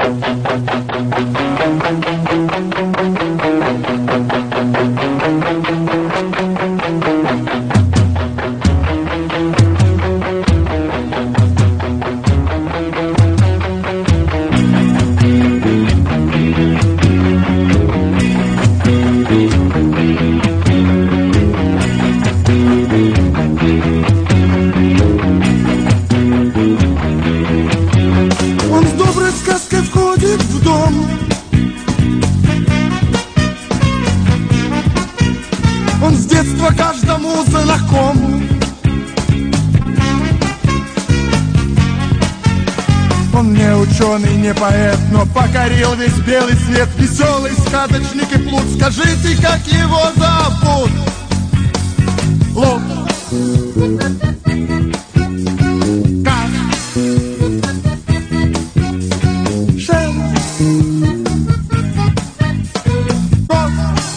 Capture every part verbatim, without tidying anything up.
Не поэт, но покорил весь белый свет. Веселый сказочник и плут. Скажите, как его зовут? Лук. Как? Шел. Кот.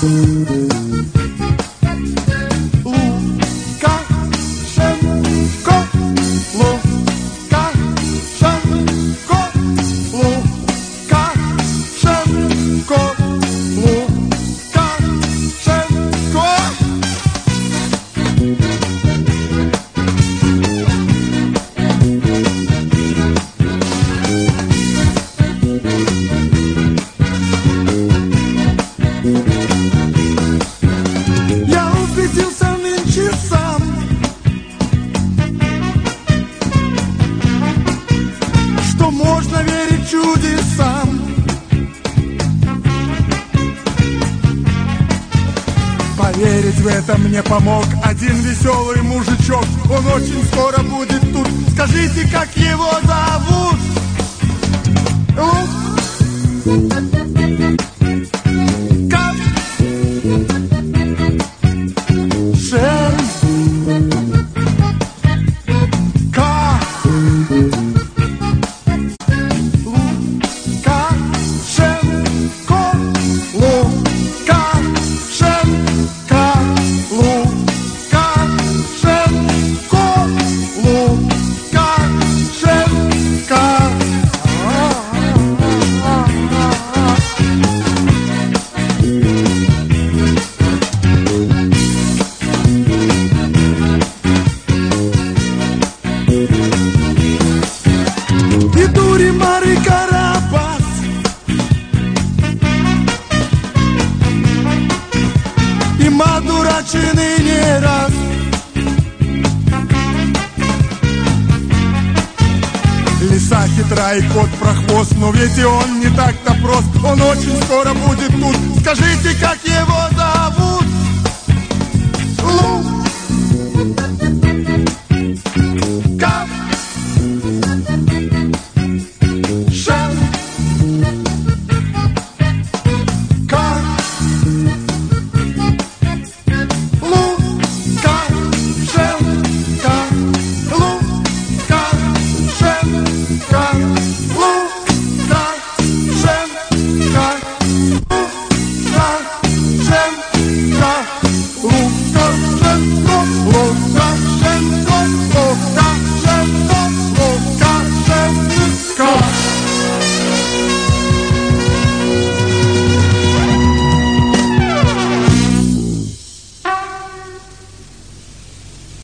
Лука. Шел. Кот. Лука. Шел. Кот. Верить в это мне помог один веселый мужичок. Он очень скоро будет тут. Скажите, как его зовут? Лук. Как? Шерсть. Как? Лука. Шерсть. Кот. Лука. Дурачины не раз. Лиса хитра и кот прохвост, но ведь и он не так-то прост. Он очень скоро будет тут. Скажите, как его зовут? Лук.